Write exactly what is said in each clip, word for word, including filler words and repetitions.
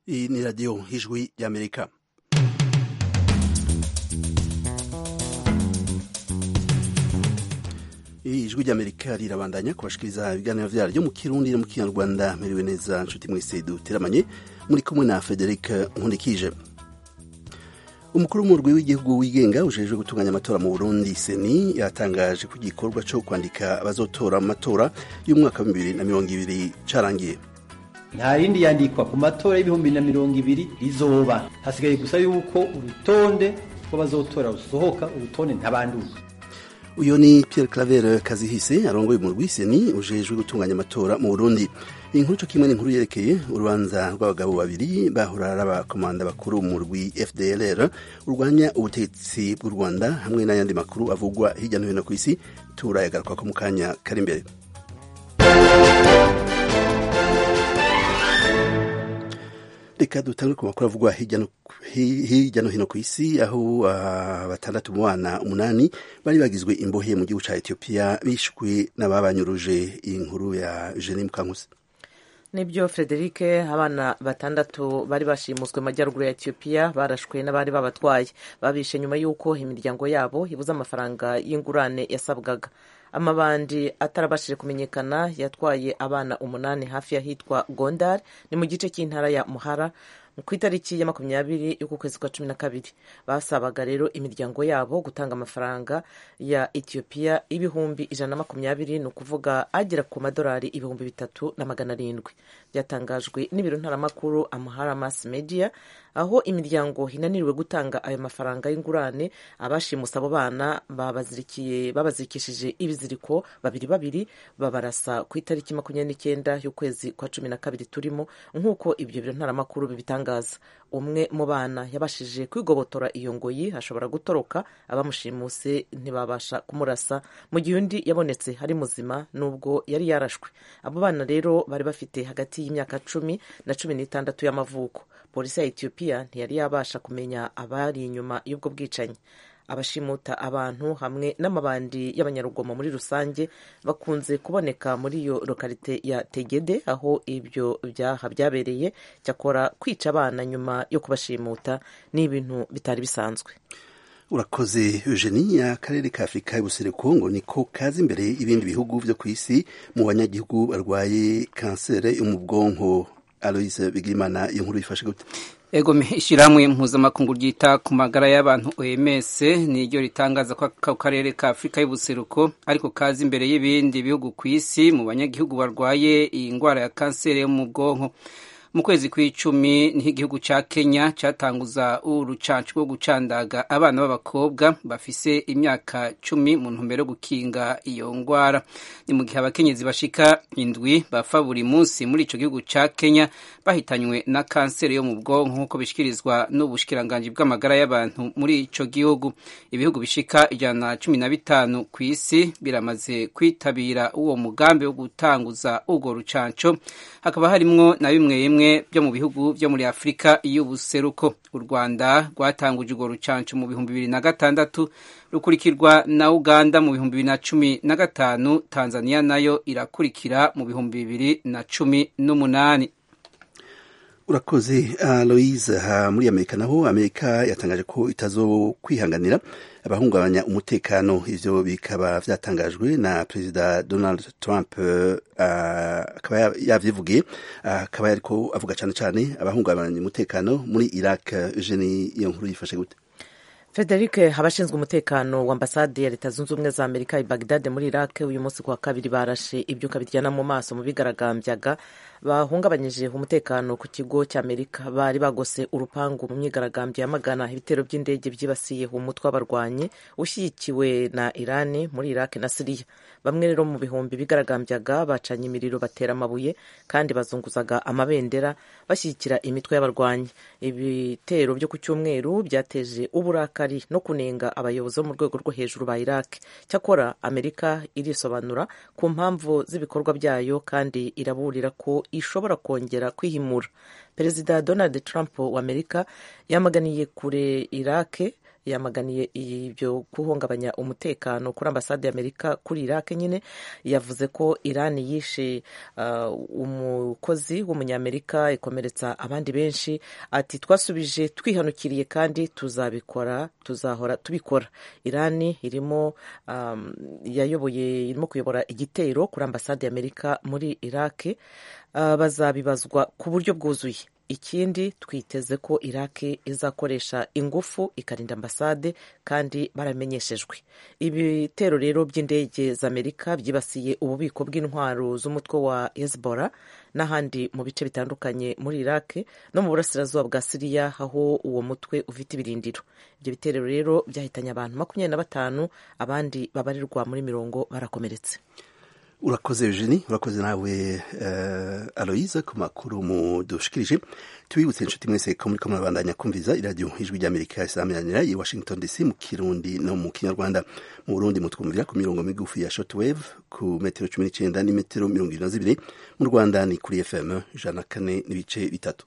Iyi ni radiyo y'ijwi y'Amerika. Ijwi ry'Amerika rirabandanya kubashikiriza ibiganiro vyaryo mu Kirundi no mu Kinyarwanda. Meriwe neza nshuti mwese duteramanye, muri kumwe na Frederic Nkundikije. Umukuru w'umurwi w'igihugu wigenga ujejwe gutunganya amatora mu Burundi Seni yatangaje ko igikorwa cyo kwandika abazotora amatora y'umwaka wa bibiri na mirongo ibiri carangiye. Nta rindi yandikwa ku matora y'ibihumbi na mirongo ibiri rizoba, hasigaye gusa yuko urutonde rw'abazotora rusohoka, urutonde ntabanduka. Uyo ni Pierre Claver Kazihise arongoye umurwi Seni ujejwe gutunganya amatora mu Burundi. Inkuru cyo kimwe n'inkuru yerekeye urubanza rw'abagabo babiri bahora n'abakomanda bakuru mu murwi F D L R urwanya ubutegetsi bw'u Rwanda hamwe n'ayandi makuru avugwa hirya no hino ku isi turayagaruka ko mu kanya kari imbere. Reka dutangure ku makuru avugwa hirya no hirya no hino ku isi, aho uh, batandatu mu bana umunani bari bagizwe imbohe mu gihugu ca Ethiopia bishwe n'ababanyuruje. Inkuru ya Jenny Mukankusi. Nibyo Frederic, abana batandatu bari bashimuswe majyaruguru ya Ethiopia barashwe n'abari babatwaye, babishe nyuma y'uko imiryango yabo ibuza amafaranga y'ingurane yasabwaga. Amabandi atarabashije kumenyekana yatwaye abana umunani hafi y'ahitwa Gondar, ni mu gice cy'intara ya Muhara ku itariki ya makumyabiri y'uku kwezi kwa cumi na kabiri. Basabaga rero imiryango yabo gutanga amafaranga ya Ethiopia ibihumbi ijana na makumyabiri, ni ukuvuga agera ku madolari ibihumbi bitatu na magana arindwi. Byatangajwe n'ibiro ntaramakuru Amhara Mass Media, aho imiryango hinaniriwe gutanga ayo mafaranga y'ingurane. Abashimusa abo bana babazirikiye babazirikishije ibiziriko babiri babiri, babarasa ku itariki makumyabiri n'icyenda y'ukwezi kwa cumi na kabiri turimo, nk'uko ibyo biro ntaramakuru bibitangaza. Umwe mu bana yabashije kwigobotora iyo ngoyi, ashobora gutoroka, abamushimuse ntibabasha kumurasa, mu gihe undi yabonetse ari muzima nubwo yari yarashwe. Abo bana rero bari bafite hagati y'imyaka cumi na cumi n'itandatu y'amavuko. Polisi ya Ethiopia ntiyari yabasha kumenya abari inyuma y'ubwo bwicanyi. Abashimuta abantu hamwe n'amabandi y'abanyarugomo muri rusange bakunze kuboneka muri iyo lokalite ya Tegede, aho ibyo byaha byabereye. Cyakora kwica abana nyuma yo kubashimuta ni ibintu bitari bisanzwe. Urakoze Eugenie. Akarere ka Afurika y'ubuseruko ngo niko kaza imbere ibindi bihugu vyo ku isi mu banyagihugu barwaye kansere yo mu bwonko. Aloise Bigimana, iyo nkuru ifashe gute? Ego ishiramwe mpuzamakungu ryita ku magara y'abantu O M S niryo ritangaza ko akarere ka Afurika y'ubuseruko ariko kaza imbere y'ibindi bihugu ku isi mu banyagihugu barwaye iyi ngwara ya kanseri yo mu bwonko. Mu kwezi kw'icumi niho igihugu ca Kenya catanguza urucanco rwo gucandaga abana b'abakobwa bafise imyaka cumi mu ntumbero yo gukinga iyo ngwara. Ni mu gihe abakenyezi bashika indwi bafa buri munsi muri ico gihugu ca Kenya bahitanywe na kanseri yo mu bwonko, nk'uko bishikirizwa n'ubushikiranganji bw'amagara y'abantu muri ico gihugu. Ibihugu bishika ijana na cumi na bitanu ku isi biramaze kwitabira uwo mugambi wo gutanguza urwo rucanco, hakaba harimwo na bimwe bimwe byo mu bihugu byo muri Afurika y'ubuseruko. U Rwanda rwatanguje urwo rucanco mu bihumbi bibiri na gatandatu, rukurikirwa na Uganda mu bihumbi bibiri na cumi na gatanu, Tanzania nayo irakurikira mu bihumbi bibiri na cumi n'umunani. Urakoze Aloise. Ha muri Amerika naho Amerika yatangaje ko itazo kwihanganira abahungabanya umutekano. Ivyo bikaba vyatangajwe na Perezida Donald Trump, akaba uh, yavyivugiye, akaba uh, yariko avuga cane cane abahungabanya umutekano muri Iraq. Eugenie, iyo nkuru yifashe gute? Frederic, abashinzwe umutekano wa ambasade ya Leta Zunze Ubumwe za Amerika i Baghdad muri Iraq uyu munsi kuwa kabiri barashe ibyuka biryana mu maso mu bigaragambyaga bahungabanyije umutekano ku kigo cy'Amerika. Bari bagose urupangu mu myigaragambyo yamagana ibitero by'indege byibasiye umutwe w'abarwanyi ushyigikiwe na Iran muri Iraq na Syria. Bamwe rero mu bihumbi bigaragambyaga bacanye imiriro, batera amabuye kandi bazunguzaga amabendera bashyigikira imitwe y'abarwanyi. Ibitero byo ku cyumweru byateje uburakari no kunenga abayobozi bo mu rwego rwo hejuru ba Iraq. Cyakora Amerika irisobanura ku mpamvu z'ibikorwa byayo kandi iraburira ko ishobora kongera kwihimura. Perezida Donald Trump wa Amerika yamaganiye kure Iraq yamaganiye ibyo guhungabanya umutekano kuri ambasade y'Amerika kuri Iraq. Nyine yavuze ko Iran yishe uh, umukozi w'umunyamerika ikomeretsa abandi benshi. Ati twasubije twihanukiriye kandi tuzabikora, tuzahora tubikora. Iran irimo um, yayoboye irimo kuyobora igitero kuri ambasade y'Amerika muri Iraq. Uh, bazabibazwa ku buryo bwuzuye. Ikindi twiteze ko Iraq izakoresha ingufu ikarinda ambasade kandi baramenyeshejwe. Ibitero rero by'indege z'Amerika byibasiye ububiko bw'intwaro z'umutwe wa Hezbollah n'ahandi mu bice bitandukanye muri Iraq no mu burasirazuba bwa Syria aho uwo mutwe ufite ibirindiro. Ibyo bitero rero byahitanye abantu makumyabiri na batanu, abandi babarirwa muri mirongo barakomeretse. Urakoze Eugenie, urakoze nawe uh, Aloise ku makuru mudushikirije. Tubibutse inshuti mwese ko muri ko murabandanya kumviza iradiyo Ijwi ry'Amerika isaminanira i Washington D C mu Kirundi no mu Kinyarwanda. Mu Burundi mutwumvira ku mirongo migufi ya shortwave ku metero cumi n'icenda ni metero mirongo irindwi na zibiri. Mu Rwanda ni kuri F M ijana na kane n'ibice bitatu.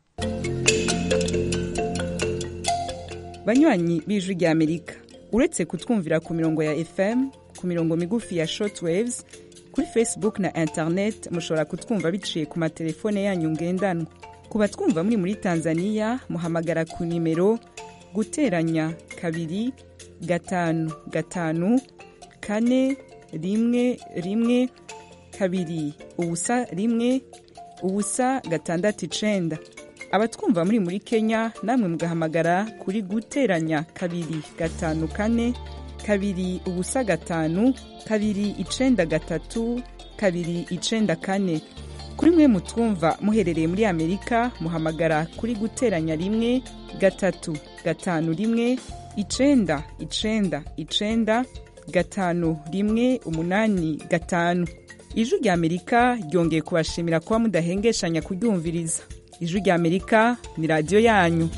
Banywanyi b'Ijwi ry'Amerika, uretse kutwumvira ku mirongo ya F M, ku mirongo migufi ya shortwaves, kuri Facebook na internet mushobora kutwumva biciye ku matelefone yanyu ngendanwa. Ku batwumva muri muri Tanzania muhamagara ku nimero guteranya kabiri gatanu gatanu kane rimwe rimwe kabiri ubusa rimwe ubusa gatandatu icenda. Abatwumva muri muri Kenya namwe mugahamagara kuri guteranya kabiri gatanu kane kabiri ubusa gatanu kabiri icenda gatatu kabiri icenda kane. Kuri mwe mutwumva muherereye muri Amerika muhamagara kuri guteranya rimwe gatatu gatanu rimwe icenda icenda icenda gatanu rimwe umunani gatanu. Ijwi ry'Amerika ryongeye kubashimira kuba mudahengeshanya kuryumviriza. Ijwi ry'Amerika ni radio yanyu.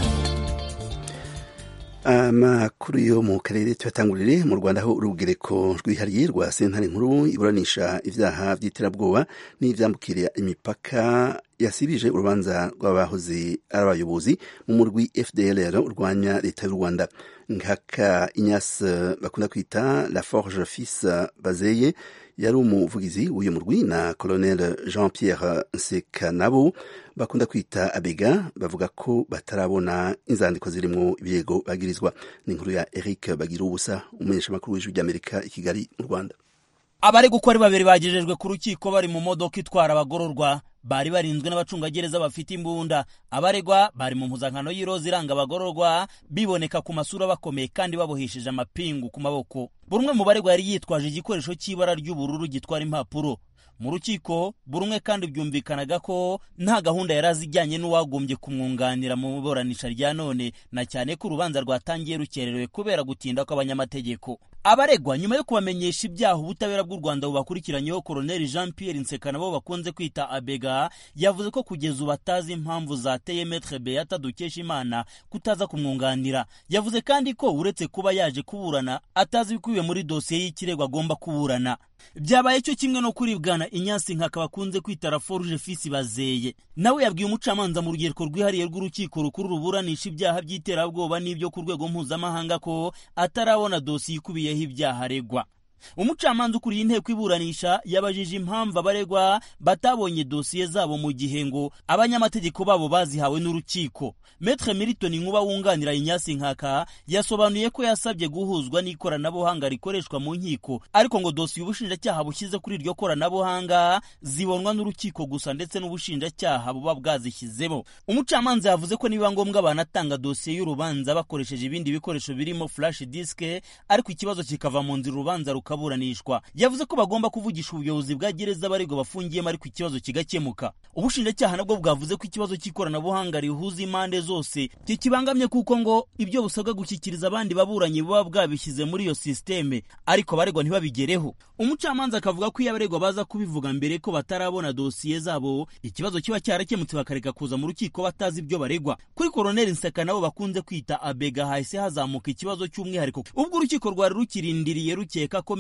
Amakuru yo mu karere tuyatangurire mu Rwanda aho urugereko rwihariye rwa sentare nkuru iburanisha ivyaha vy'iterabwoba n'ivyambukira imipaka yasibije urubanza rw'abahoze ari abayobozi mu murwi F D L R urwanya leta y'u Rwanda. Nkaka Ignace bakunda kwita La Forge Fils Bazeye yari umuvugizi w'uyu murwi na Colonel Jean-Pierre Nsekanabo bakunda kwita Abega bavuga ko batarabona inzandiko zirimo ibirego bagirizwa. Ni inkuru ya Eric Bagirubusa umumenyesha makuru w'Ijwi ry'Amerika i Kigali mu Rwanda. Abari gukora babiri bagejejwe ku rukiko bari mu modoka itwara abagororwa, bari barinzwe n'abacungagereza bafite imbunda. Abaregwa bari mu mpuzankano y'iroza iranga abagororwa, biboneka ku masura bakomeye kandi babohesheje amapingu ku maboko. Buri umwe mu baregwa yari yitwaje igikoresho cy'ibara ry'ubururu gitwara impapuro. Mu rukiko buri umwe kandi byumvikanaga ko nta gahunda yari azijyanye n'uwagombye kumwunganira mu buranisha rya none, na cyane ko urubanza rwatangiye rukererewe kubera gutinda kw'abanyamategeko. Abaregwa nyuma yo kubamenyesha ibyaha ubutabera bw'u Rwanda bubakurikiranyeho Colonel Jean-Pierre Nsekanabo bakunze kwita Abega yavuze ko kugeza ubatazi impamvu zateye Maître Beata Dukeshimana kutaza kumwunganira. Yavuze kandi ko uretse kuba yaje kuburana atazi bikubiye muri dosiye y'ikirego agomba kuburana. Byabaye cyo kimwe no kuri Bwana Ignace Nkaka bakunze kwita La Forge Fils Bazeye. Nawe yabwiye umucamanza mu rugereko rwihariye rw'urukiko rukuru ruburanisha ibyaha by'iterabwoba n'ibyo ku rwego mpuzamahanga ko atarabona dosiye ikubiyeho ibyaha aregwa. Umucamanza ukuriye inteko iburanisha yabajije impamvu abaregwa batabonye dosiye zabo mu gihe ngo abanyamategeko babo bazihawe n'urukiko. Maître Milton Nkuba wunganira Ignace Nkaka yasobanuye ko yasabye guhuzwa n'ikoranabuhanga rikoreshwa mu nkiko, ariko ngo dosiye ubushinjacyaha bushyize kuri iryo koranabuhanga zibonwa n'urukiko gusa ndetse n'ubushinjacyaha buba bwazishyizemo. Umucamanza yavuze ko niba ngombwa banatanga dosiye y'urubanza bakoresheje ibindi bikoresho birimo flash disk, ariko ikibazo kikava mu nzira urubanza rukaburanishwa. Yavuze ko bagomba kuvugisha ubuyobozi bwa gereza abaregwa bafungiyemo ariko ikibazo kigakemuka. Ubushinjacyaha nabwo bwavuze ko ikibazo cy'ikoranabuhanga rihuza impande zose kikibangamye kuko ngo ibyo busabwa gushyikiriza abandi baburanyi baba bwabishyize muri iyo systeme, ariko abaregwa ntibabigereho. Umucamanza akavuga ko iyo abaregwa baza kubivuga mbere ko batarabona dosiye zabo, ikibazo kiba cyarakemutse bakareka kuza mu rukiko batazi ibyo baregwa. Kuri Colonel Nsekanabo bakunze kwita Abega hahise hazamuka ikibazo cy'umwihariko ubwo urukiko rwari rukirindiriye rukeka ko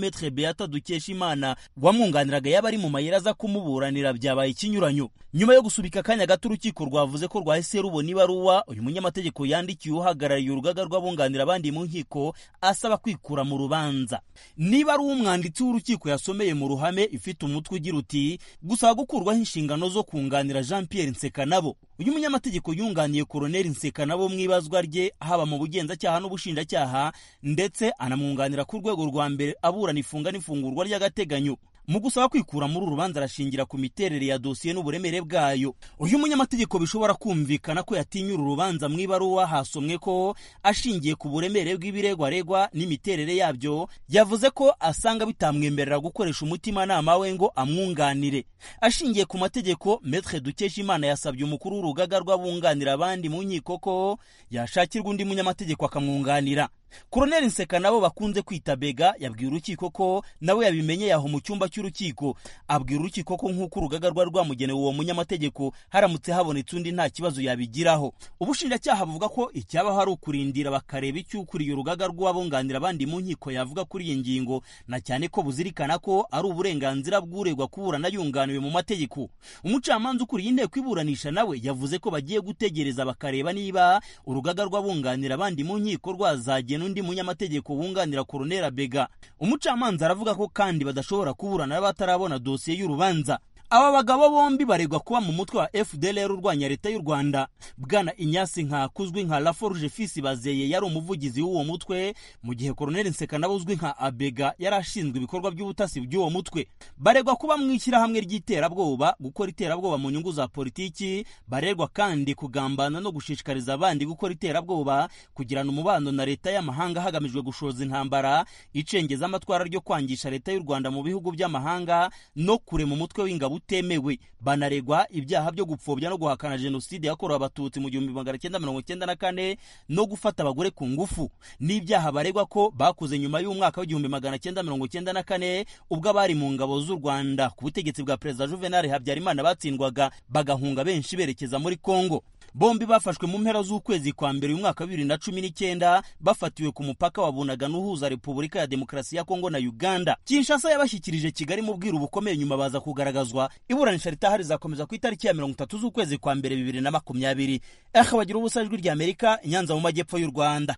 Maître Beata Dukeshimana wamwunganiraga yaba ari mu mayira aza kumuburanira byabaye ikinyuranyo. Nyuma yo gusubika akanya gato urukiko rwavuze ko rwahise rubona ibaruwa uyu munyamategeko yandikiye uhagarariye urugaga rw'abunganira abandi mu nkiko asaba kwikura mu rubanza. Niba ari umwanditsi w'urukiko yasomeye mu ruhame ifite umutwe ugira uti gusaba gukurwaho inshingano zo kunganira Jean Pierre Nsekanabo. Uyu munyamategeko yunganiye Colonel Nsekanabo mu ibazwa rye haba mu bugenzacyaha n'ubushinjacyaha ndetse anamwunganira ku rwego rwa mbere aburana ifunga n'ifungurwa ry'agateganyo. Mu gusaba kwikura muri urubanza arashingira ku miterere ya dosiye n'uburemere bwayo. Uyu munyamategeko bishobora kumvikana ko yatinyura urubanza mu ibaruwa hasomwe ko ashingiye ku buremere bw'ibiregwa regwa n'imiterere yabyo yavuze ko asanga bitamwemerera gukoresha umutima nama we ngo amwunganire. Ashingiye ku mategeko, Maître Dukeshimana yasabye umukuru w'urugaga rw'abunganira abandi mu nkiko ko yashakirwa undi munyamategeko akamwunganira. Colonel Nsekanabo bakunze kwita Bega yabwiye urukiko ko nawe yabimenye yaho mu cyumba cy'urukiko. Abwira urukiko ko nk'uko urugaga rwa rwamugenewe uwo munyamategeko haramutse habonetse undi nta kibazo yabigiraho. Ubushinjacyaha buvuga ko icyabaho ari ukurindira bakareba icyo ukuriye urugaga rw'abunganira abandi mu nkiko yavuga kuri iyi ngingo, na cyane ko buzirikana ko ari uburenganzira bw'uregwa kuburana yunganiwe mu mategeko. Umucamanza ukuriye inteko iburanisha nawe yavuze ko bagiye gutegereza bakareba niba urugaga rw'abunganira abandi mu nkiko rwazagena undi munyamategeko wunganira Colonel Bega. Umucamanza aravuga ko kandi badashobora kuburana batarabona dosiye y'urubanza. Aba bagabo bombi baregwa kuba mu mutwe wa F D L R urwanya leta y'u Rwanda. Bwana Inyasi nka kuzwi nka Laforge Fils Bazeye yari umuvugizi w'uwo mutwe, mu gihe Colonel Nsekanabo uzwi nka Abega yarashinzwe ibikorwa by'ubutasi by'uwo mutwe. Baregwa kuba mwikira hamwe ry'iterabwoba, gukora iterabwoba mu nyungu za politiki. Baregwa kandi kugambana no gushishikariza abandi gukora iterabwoba, kugirana umubano na leta y'amahanga hagamijwe gushoza intambara, icengeza amatwara ryo kwangisha leta y'u Rwanda mu bihugu by'amahanga no kure mu mutwe w'ingabo utemewe. Banaregwa ibyaha byo gupfobya no guhakana jenoside yakorewe abatutsi mu gihumbi magana cyenda mirongo cyenda na kane no gufata abagore ku ngufu. N'ibyaha baregwa ko bakoze nyuma y'umwaka w'igihumbi magana cyenda mirongo cyenda na kane ubwo abari mu ngabo z'u Rwanda ku butegetsi bwa Perezida Juvenal Habyarimana batsindwaga bagahunga benshi berekeza muri Kongo. Bombi bafashwe mu mpera z'ukwezi kwa mbere y'umwaka wa bibiri na cumi n'icyenda bafatiwe ku mupaka wa Bunagana uhuza Repubulika ya Demokarasi ya Kongo na Uganda. Kinshasa yabashyikirije Kigali mu bwiru bukomeye nyuma baza kugaragazwa. Iburanisha ritahari zakomeza ku itariki ya mirongo itatu z'ukwezi kwa mbere bibiri na makumyabiri. Aha bagira ubusajwi rya Amerika Nyanza mu majyepfo y'u Rwanda.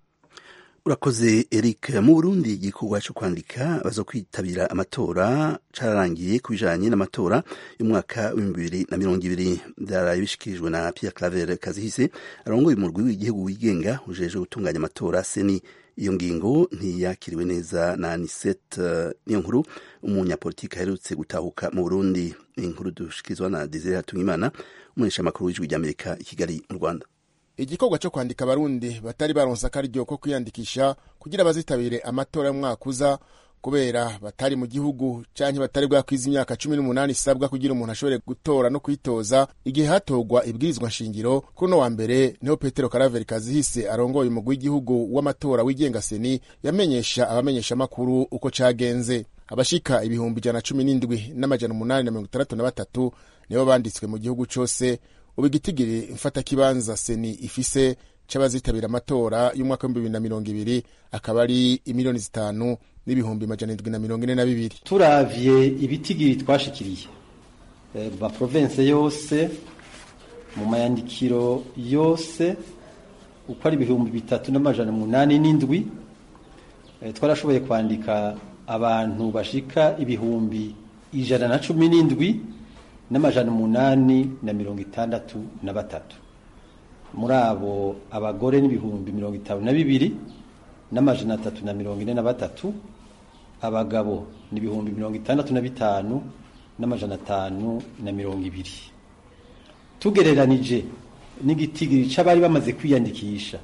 Urakoze Eric. Mu Burundi igikorwa cyo kwandika bazo kwitabira amatora cararangiye kubijanye n'amatora y'umwaka wa bibiri na mirongo ibiri. Byaraye bishikirijwe na Pierre Claver Kazihise arongoye umurwi w'igihugu wigenga ujeje gutunganya amatora Seni. Iyo ngingo ntiyakiriwe neza na Anisette uh, niyo nkuru umunyapolitiki aherutse gutahuka mu Burundi. Inkuru dushikizwa na Desire Hatungimana umunesha makuru w'ijwi ry'Amerika i Kigali mu Rwanda. Igikorwa cyo kwandika abarundi batari baronsa akaryo ko kwiyandikisha kugira bazitabire amatora y'umwaka uza kubera batari mu gihugu canke batari bwakwiza imyaka cumi n'umunani isabwa kugira umuntu ashobore gutora no kwitoza igihe hatogwa ibwirizwa nshingiro. Kuri no wa mbere niho Petero Karaveri Kazihise arongoye umugwi w'igihugu w'amatora wigenga Seni yamenyesha abamenyesha makuru uko cagenze. Abashika ibihumbi ijana cumi n'indwi n'amajana umunani na mirongo itandatu na batatu nibo banditswe mu gihugu cose. Ubu igitigiri mfata kibanza Seni ifise c'abazitabira amatora y'umwaka wa bibiri na mirongo ibiri akaba ari imiliyoni zitanu n'ibihumbi majana indwi na mirongo ine na bibiri. Turavye ibitigiri twashikiriye mu ma province yose mu mayandikiro yose uko ari ibihumbi bitatu n'amajana umunani n'indwi, twarashoboye kwandika abantu bashika ibihumbi ijana na cumi n'indwi n'amajana umunani na mirongo itandatu na batatu. Muri abo abagore n'ibihumbi mirongo itanu na bibiri n'amajana atatu na mirongo ine na batatu, abagabo n'ibihumbi mirongo itandatu na bitanu n'amajana atanu na mirongo ibiri. Tugereranije n'igitigiri c'abari bamaze kwiyandikisha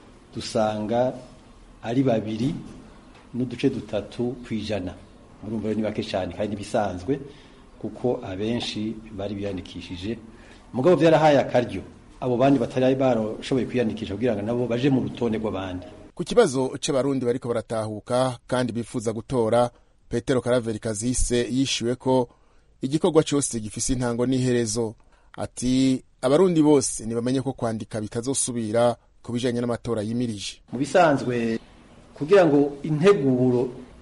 dusanga ari babiri n'uduce dutatu kwijana. Murumva ni bake cyane kandi bisanzwe kuko abenshi bari biyandikishije. Mugabo byarahaye akaryo abo bandi batari barashoboye kwiyandikisha kugira ngo nabo baje mu rutonde rw'abandi. Ku kibazo c'abarundi bariko baratahuka kandi bifuza gutora, Petero Karaveri Kazihise yishuwe ko igikorwa cyose gifise intango n'iherezo. Ati abarundi bose nibamenye ko kwandika bitazosubira kubijanye n'amatora yimirije. Mu bisanzwe kugira ngo integuro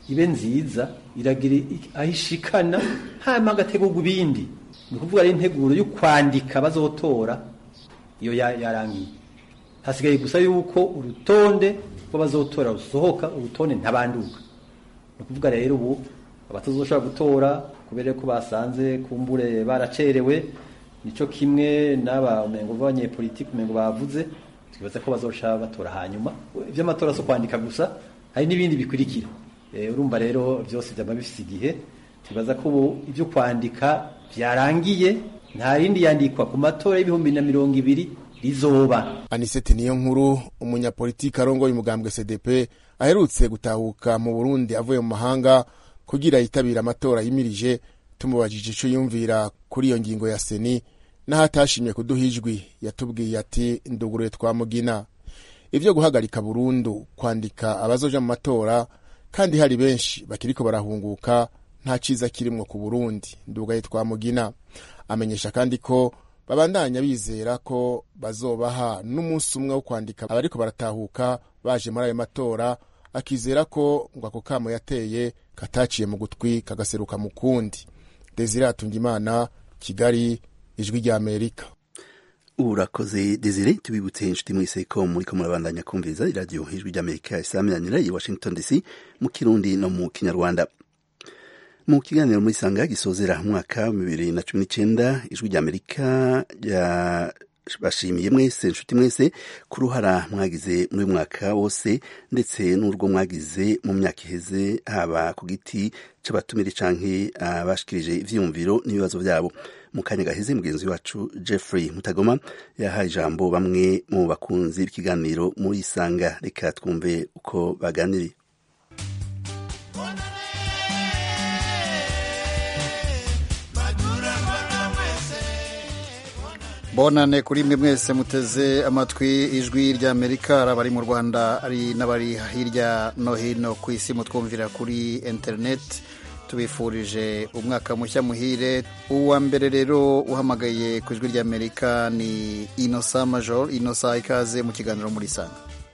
ibe nziza iragira aho ishikana hanyuma agategurwa ibindi. Ni ukuvuga ari integuro yo kwandika bazotora iyo yarangiye, hasigaye gusa yuko urutonde rw'abazotora rusohoka, urutonde ntabanduka. Ni ukuvuga rero ubu abatazoshobora gutora kubera ko basanze kumbure baracerewe, nico kimwe n'aba umengo b'abanyepolitiki umengo bavuze, twibaza ko bazoshaka batora hanyuma ivy'amatora so kwandika gusa, hari n'ibindi bikurikira. E, urumva rero byose byaba bifite igihe, twibaza ko ubu ibyo kwandika byarangiye, nta rindi yandikwa ku matora y'ibihumbi na mirongo ibiri rizoba. Anisete niyo nkuru, umunyapolitiki arongoye umugambwe C D P aherutse gutahuka mu Burundi avuye mu mahanga kugira yitabira amatora yimirije, tumubajije ico yumvira kuri iyo ngingo ya Seni naho atashimye kuduha ijwi, yatubwiye ati nduguruye twamugina ivyo guhagarika burundu kwandika abazoja mu matora, kandi hari benshi bakiriko barahunguka, nta ciza kirimwo ku Burundi, ndugaye twamugina. Amenyesha kandi ko babandanya bizera ko bazobaha n'umunsi umwe wo kwandika abariko baratahuka baje muri ayo matora, akizera ko ngo ako kamo yateye kataciye mu gutwi kagaseruka mu kundi. Desire Atungimana, Kigali, Ijwi rya Amerika. Urakoze Desire, tubibutse inshuti mwese ko muri ko murabandanya kumviza radio Ijwi rya Amerika isaminanira i Washington D C mu Kirundi no mu Kinyarwanda. Mu kiganiro muri Sanga gisozera mwaka bibiri na cumi n'icenda, Ijwi rya Amerika ya bashimiye mwese inshuti mwese ku ruhara mwagize muri mwaka wose, ndetse n'urwo mwagize mu myaka iheze, haba ku giti c'abatumire canke abashikirije ivyiyumviro n'ibibazo byabo. Mu kanya gaheze mugenzi wacu Jeffrey Mutagoma yahaye ijambo bamwe mu bakunzi b'ikiganiro muri Sanga. Reka twumve uko baganiriye. Bonane kuri mwe mwese muteze amatwi Ijwi rya Amerika, abari mu Rwanda ari n'abari hirya no hino ku isi mutwumvira kuri internet. Tubifurije umwaka mushya muhire. Uwa mbere rero uhamagaye ku Ijwi rya Amerika ni Innocent Major. Innocent, ikaze mu kiganiro muri Sanga.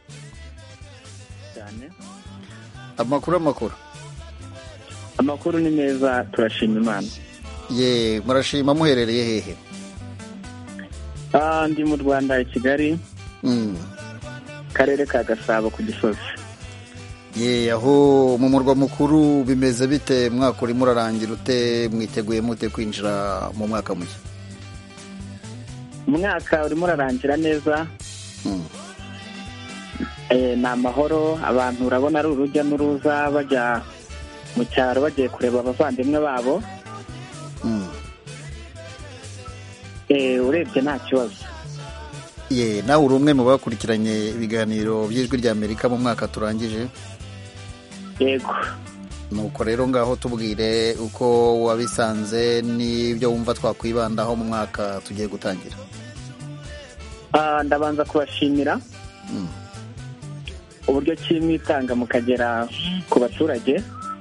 Cyane. Amakuru amakuru. Amakuru ni meza, turashima Imana. Ye, murashima muherereye hehe? Ah, ndi mu Rwanda i Kigali. Mm. Karere ka Gasabo ku Gisozi. Ye, aho mu murwa mukuru bimeze bite? Mwaka uri murarangira ute? Mwiteguye mute kwinjira mu mwaka mushya? Umwaka uri murarangira neza. Mm. Eh, na mahoro, abantu urabona ari urujya n'uruza bajya mu cyaro bagiye kureba abavandimwe babo. Mm. Eh, urebye nta kibazo. Ye, nawe uri umwe mu bakurikiranye ibiganiro by'Ijwi rya Amerika mu mwaka turangije? Yego. Nuko rero ngaho tubwire uko wabisanze n'ibyo wumva twakwibandaho mu mwaka tugiye gutangira. Ah, ndabanza kubashimira. Mm. Uburyo kimwitanga mukagera ku baturage.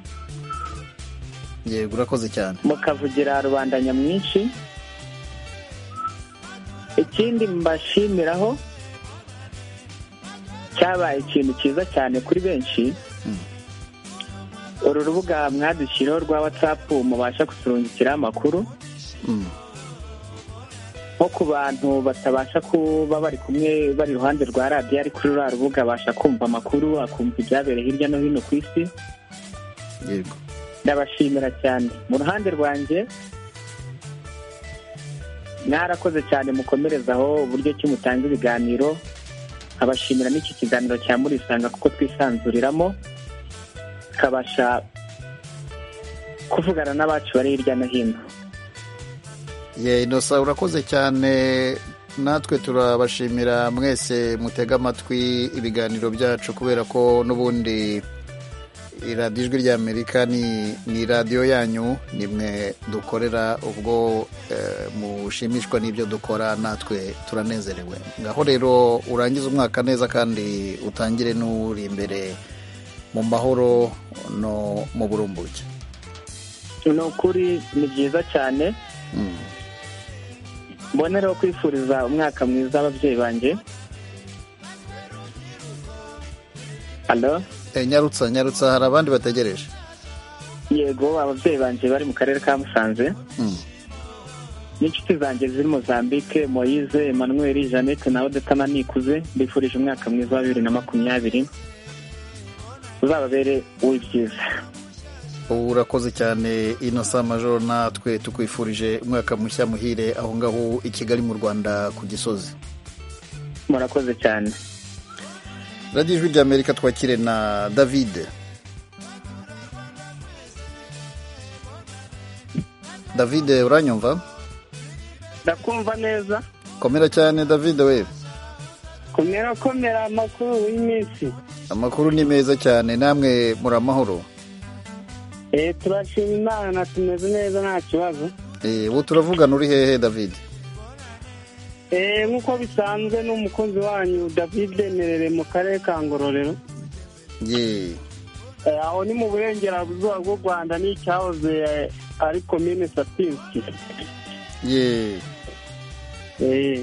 Yego, urakoze cyane. Mukavugira rubanda nyamwinshi. Ikindi mbashimiraho cyabaye ikintu cyiza cyane kuri benshi. Mm. Uru rubuga mwadushyiraho rwa WhatsApp mubasha kuturungikira amakuru. Mm. Nko ku bantu batabasha kuba bari kumwe bari iruhande rwa radio, ari kuri uru rubuga abasha kumva amakuru, akumva ibyabereye hirya no hino ku isi. Yego. Ndabashimira cyane. Mu ruhande rwanjye mwarakoze cyane, mukomerezaho uburyo ki mutanga ibiganiro. Abashimira n'iki kiganiro cya muri Sanga kuko twisanzuriramo kabasha kuvugana n'abacu bari hirya no hino. Ye, Innocent, urakoze cyane. Natwe turabashimira mwese mutega amatwi ibiganiro byacu, kubera ko n'ubundi iradiyo Ijwi rya Amerika ni ni radiyo yanyu, nimwe dukorera. Ubwo eh, mushimishwa n'ibyo dukora, natwe turanezerewe. Ngaho rero urangize umwaka neza kandi utangire n'uri imbere mu mahoro no mu burumbuke. Ni ukuri ni byiza cyane. Mm. Mboneraho kwifuriza umwaka mwiza ababyeyi banjye. Allo? E, nyarutsa nyarutsa hari abandi bategereje. yego ababyeyi banje bari mu karere ka Musanze n'inshuti zanjye ziri Mozambique, Moise, Emmanuel, Jeannette na Odeta na Nikuze, mbifurije umwaka mwiza wa bibiri na makumyabiri uzababere uw'ibyiza. urakoze cyane Innocent Major, natwe tukwifurije umwaka mushya muhire aho ngaho i Kigali mu Rwanda ku Gisozi. Murakoze cyane. Radio Ijwi ry'Amerika, twakire na David. David, uranyumva? Ndakumva neza. Komera cyane David we. Komera komera, amakuru y'iminsi. Amakuru ni meza cyane, namwe muri amahoro? Eh, turashima Imana, tumeze neza nta kibazo. Eh, ubu turavugana uri hehe David? Eh, nkuko bisanzwe n'umukunzi wanyu David Merere mu karere ka Ngororero. Ye. Eh, aho ni mu burengerazuba bw'u Rwanda, ni cyahoze ari commune Sapinski. Ye. Eh.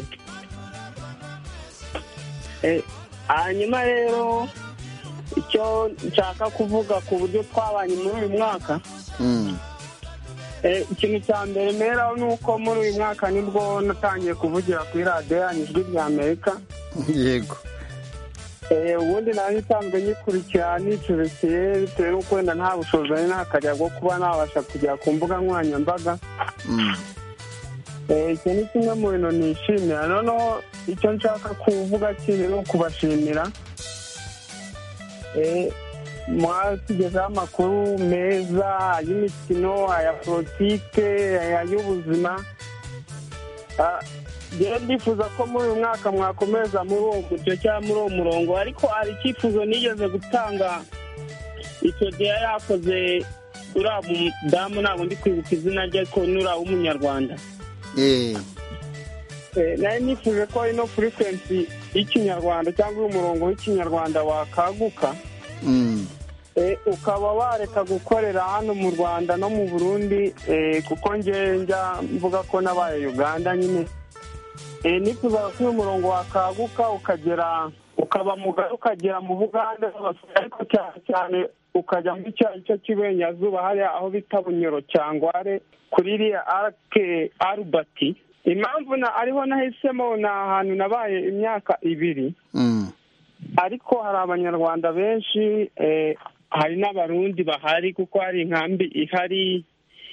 Eh, hanyuma rero icyo nshaka kuvuga ku buryo twabanye muri uyu mwaka. Mm. Eh, ikintu cya mbere mera ni uko muri uyu mwaka nibwo natangiye kuvugira kuri radiyo yanyu Ijwi ry'Amerika. Yego. Eh, ubundi nari nsanzwe nyikurikira nicurikije bitewe n'uko wenda nta bushobozi n'akajya bwo kuba nabasha kujya ku mbuga nkoranyambaga. Mm. Eh, icyo ni kimwe mu bintu nishimira. Noneho icyo nshaka kuvuga kiri no kubashimira. Eh, mwatugezaho amakuru meza y'imikino, aya politike, aya y'ubuzima. Rero ndifuza ko muri uyu mwaka mwakomeza muri uwo mucyo cyangwa muri uwo murongo, ariko hari icyifuzo nigeze gutanga icyo gihe yakoze uriya mudamu, ntabwo ndi kwibuka izina rye, ko n'uriya w'umunyarwanda. Eh. Nari nifuje ko ino frequency y'ikinyarwanda cyangwa umurongo w'ikinyarwanda wakaguka. Mm. Eh, ukaba wareka gukorera hano mu Rwanda no mu Burundi, eh, kuko nge njya mvuga ko nabaye Uganda nyine. Eh, nifuza ko umurongo wakaguka ukagera, ukaba mugari ukagera mu Buganda, ariko cyane cyane ukajya mu cyo cy'iburengerazuba hariya aho bita Bunyoro Cyangware kuri iriya Arke Albert. Impamvu na ariho nahisemo na ahantu nabaye imyaka ibiri. Mm. Ariko hari abanyarwanda benshi, eh, hari n'abarundi bahari kuko hari inkambi ihari,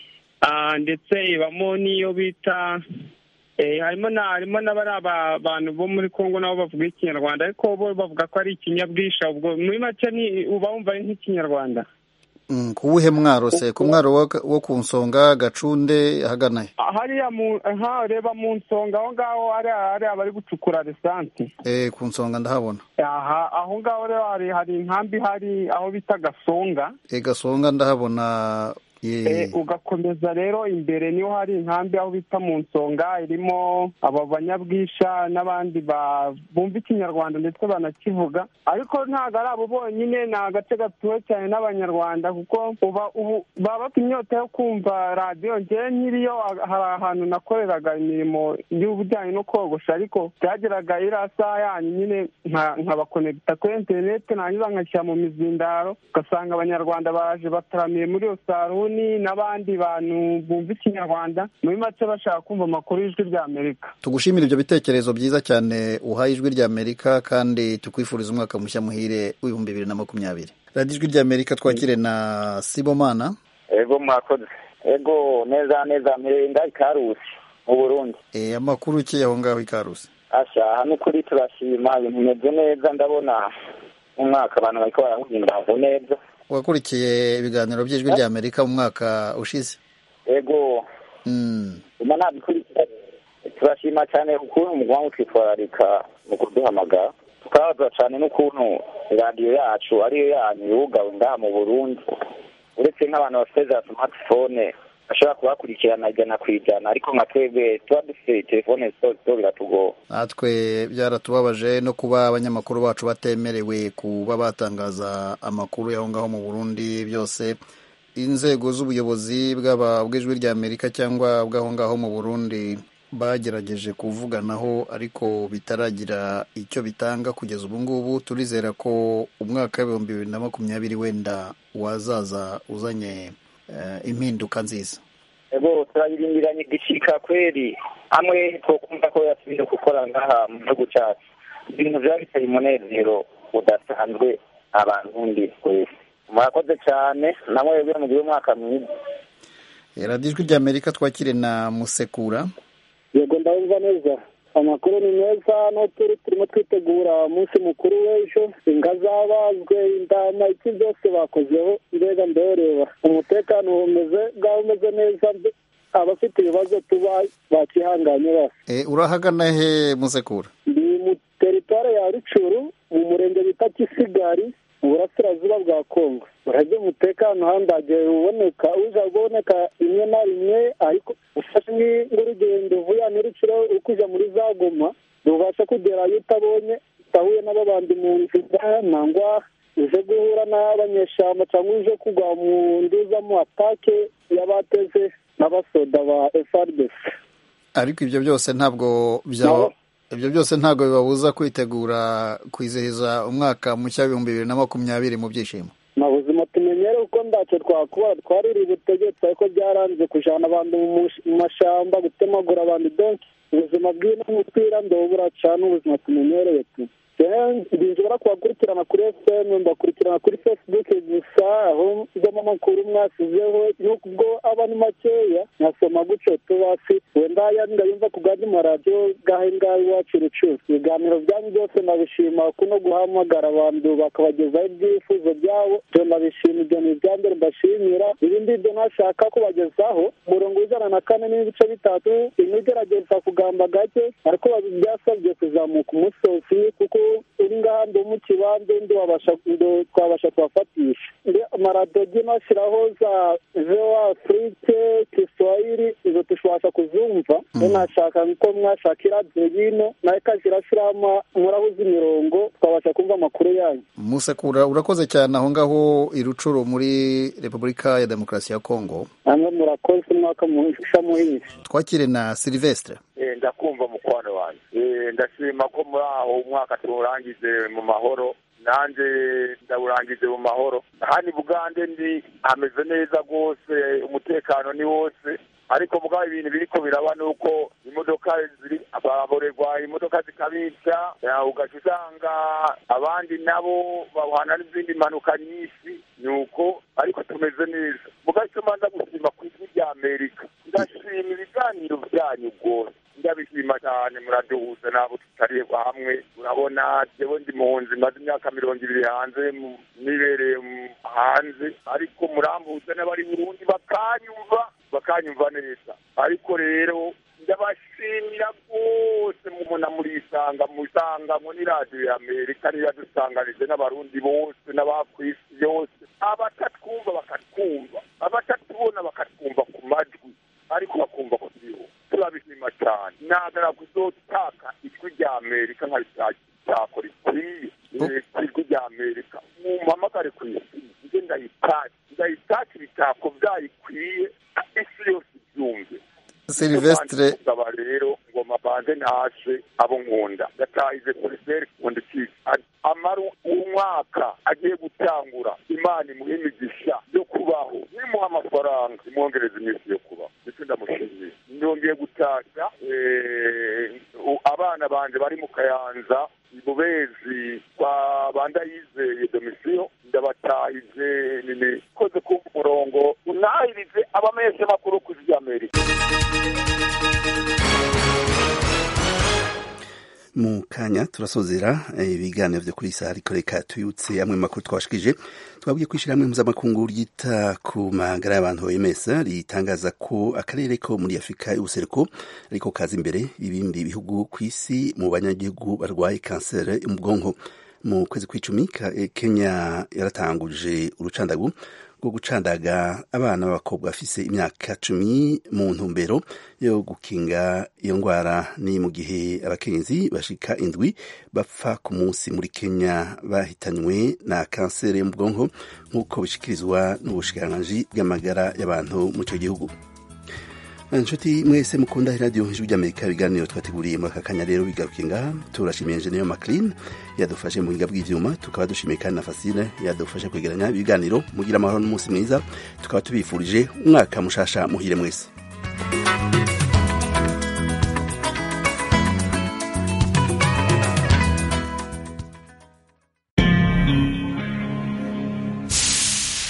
ah, ndetse ibamo n'iyo bita eh, harimo na harimo n'abari abantu bo muri Kongo nabo bavuga ikinyarwanda, ariko bo bavuga ko ari ikinyabwisha. Ubwo muri make ni uba wumva ari nk'ikinyarwanda. Mm, kuwuhe mwaro se? Ku mwaro wo ku Nsonga, Gacunde, hagana he? Hariya mu ha reba mu Nsonga aho ngaho hari hari abari gucukura lisansi. Eh, ku Nsonga ndahabona. Aha, aho ngaho rero hari hari inkambi hari aho bita Gasonga. Eh, Gasonga ndahabona. Eh, ugakomeza rero imbere niho hari inkambi aho bita mu Nsonga, irimo aba banyabwisha n'abandi bumva ikinyarwanda ndetse banakivuga. Ariko ntabwo ari abo bonyine, ni agace gatuwe cyane n'abanyarwanda, kuko uba baba bafite inyota yo kumva radiyo. Njyewe nkiriyo hari ahantu nakoreraga imirimo y'ubujyanye no kogosha, ariko byageraga iriya saha yanyu nyine nkabakonegita kuri interineti, nangiza nkashyira mu mizindaro, ugasanga abanyarwanda baje bataramiye muri iyo saro n'abandi bantu bumva ikinyarwanda, muri make bashaka kumva amakuru y'Ijwi ry'Amerika. Tugushimira ibyo bitekerezo byiza cyane uhaye Ijwi ry'Amerika, kandi tukwifuriza umwaka mushya muhire w'ibihumbi bibiri na makumyabiri. Radio Ijwi ry'Amerika, twakire na Sibomana. Ego mwakoze. Ego neza neza mpirenga Ikarusi mu Burundi. Eh, amakuru ki aho ngaho Ikarusi? Asha hano kuri turashima, ibintu bimeze neza, ndabona umwaka abantu bariko barahunga neza. Wakurikiye ibiganiro by'Ijwi ry'Amerika mu mwaka ushize? Ego. Mm. Uma nabikurikira. Turashima cyane ukuntu umugwangu twitwararika mu kuduhamagara. Tukabaza cyane n'ukuntu radio yacu ariyo yanyu yugawe ngaha mu Burundi. Uretse nk'abantu bafite za smartphone ashobora kubakurikirana ijana ku ijana, ariko nka twebwe tuba dufite telefone zito biratugoye. Natwe byaratubabaje no kuba abanyamakuru bacu batemerewe kuba batangaza amakuru y'aho ngaho mu Burundi. Byose inzego z'ubuyobozi bw'aba bw'Ijwi ry'Amerika cyangwa bw'aho ngaho mu Burundi bagerageje kuvuganaho, ariko bitaragira icyo bitanga kugeza ubu ngubu. Turizera ko umwaka w'ibihumbi bibiri na makumyabiri wenda wazaza uzanye impinduka nziza. ego turayirindiranye igishika kweri amwe twokumva ko yasubire gukora ngaha mu gihugu cyacu ibintu byaba biteye umunezero udasanzwe abantu ndi twese murakoze cyane namwe byo mu gihe umwaka mwiza. radiyo ijwi ry'Amerika twakire na Musekura. yego ndabumva neza amakuru ni meza no turi turimo twitegura umunsi mukuru w'ejo inga zabazwe indama iki byose bakozeho mbega ndoreba umutekano umeze bwawe umeze neza abafite ibibazo tuba bakihanganye bose. urahagana he Musekura? ndi mu teritware ya Rucuru mu murenge bita Kisigari mu burasirazuba bwa Kongo. urajya umutekano handagiye uboneka uza uboneka rimwe na rimwe ariko ufashe nk'urugendo uvuye n'Urucuro ukuja muri za Goma rubasha kugerayo utabonye utahuye n'ababandi mu nzira nangwa uje guhura n'abanyeshamba cyangwa uje kugwa mu nduza mu atake y'abateze n'abasoda ba F A R D C. ariko ibyo byose ntabwo byaba ibyo byose ntabwo bibabuza kwitegura kwizihiza umwaka mushya w'ibihumbi bibiri na makumyabiri mu byishimo. na buzima tumenyere uko ndacyo twakubara twariri ubutegetsi ariko byaranze kujana abantu mu mashamba gutemagura abantu donki ubuzima bw'ino mupira ndobura cyane ubuzima tumenyereye tu ndinjira kubakurikirana kuri F M mbakurikirana kuri Facebook gusa aho mbona amakuru mwasizeho n'ubwo abantu makeya nasoma guco tubasi wenda yanda yumva kugandi mu radio gahe ngahe wacu Rucuru. ibiganiro byanyu byose nabishima kuno guhamagara abantu bakabagezaho ibyifuzo byabo byo nabishima ibyo ni ibyambere mbashimira ibindi byo nashaka kubagezaho murongo w'ijana na kane n'ibice bitatu inigerageza kugamba gake ariko byasabye kuzamuka umusozi kuko uri ngaha ndi mu kibanza ndi wabasha twabasha kubafatisha amaradiyo nashyiraho za Voa Afrique Kiswahili izo tushobasha kuzumva nashaka ko mwashaka iradiyo yino nayo ikajya irashyiramo murahuza imirongo twabasha kumva amakuru yanyu. Musekura urakoze cyane aho ngaho i Rucuru muri Repubulika ya Demokarasi ya Kongo. namwe murakoze umwaka muhisha muhinzi. twakire na Silvestre. ndakumva mukwano wanjye ndashima ko muri aho umwaka tuwurangize mu mahoro nanjye ndawurangize mu mahoro. hano Bugande ndi ameze neza rwose umutekano ni wose ariko mugabo ibintu biriko biraba nuko imodoka ziri ababorerwa imodoka zikabica ugaca usanga abandi nabo bahana n'izindi mpanuka nyinshi nuko ariko tumeze neza mugabo icyo manza gushima ku ijwi rya Amerika ndashima ibiganiro byanyu rwose ndabishima cyane muraduhuza nabo tutari hamwe urabona jewe ndi muhunzi maze imyaka mirongo ibiri hanze nibereye hanze ariko murambuza n'abari Burundi bakanyumva bakanyumva neza ariko rero ndabashimira rwose mubona murisanga musanga muri radiyo ya Amerika niyo yadusanganije n'abarundi bose n'abakwisi yose abatatwumva bakatwumva abatatubona bakatwumva ku majwi ariko bakumva ko turiho turabishima cyane nagara kuzotaka ijwi rya Amerika nka cyakora ikwiye ijwi rya Amerika mumpamagare ku isi nje ndayitaki ndayitaki bitako byayikwiye isi yose ibyumve. Silvestre aba rero ngo mabanze ntashe abo nkunda ndatahize Silvestre kundiki amaru umwaka agiye gutangura Imana imuhe imigisha yo kubaho nimuha amafaranga imwongereza iminsi yo kubaho ndetse ndamushimiye. ndongeye gutashya abana banje bari mu Kayanza ibubezi kwa banda yizeye domisiyo ndabatahije nini koze ku murongo unahirize abameshe makuru ku Amerika. mu kanya turasozera ibiganiro byo kuri saa ariko reka tuyutse amwe makuru twashikije twabwiye kwishira hamwe mpuzamakungu ryita ku magara y'abantu O M S ritangaza ko akarere ko muri Afurika y'ubuseruko ariko kaza imbere ibindi bihugu ku isi mu banyagihugu barwaye kanseri yo mu bwonko. mu kwezi kw'icumi Kenya yaratanguje urucandagu rwo gucandaga abana b'abakobwa bafise imyaka cumi mu ntumbero yo gukinga iyo ndwara. ni mu gihe abakenyezi bashika indwi bapfa ku munsi muri Kenya bahitanywe na kanseri yo mu bwonko nk'uko bishikirizwa n'ubushikiranganji bw'amagara y'abantu mu ico gihugu. inshuti mwese mukunda radio ijwi ry'Amerika ibiganiro twateguriye muri aka kanya rero bigarukiye ngaha turashimiye Engineer Maclean yadufashe mu buhinga bw'ivyuma tukaba dushimiye kandi na Fasile yadufashe kwegeranya ibiganiro mugira amahoro n'umunsi mwiza tukaba tubifurije umwaka mushasha muhire mwese.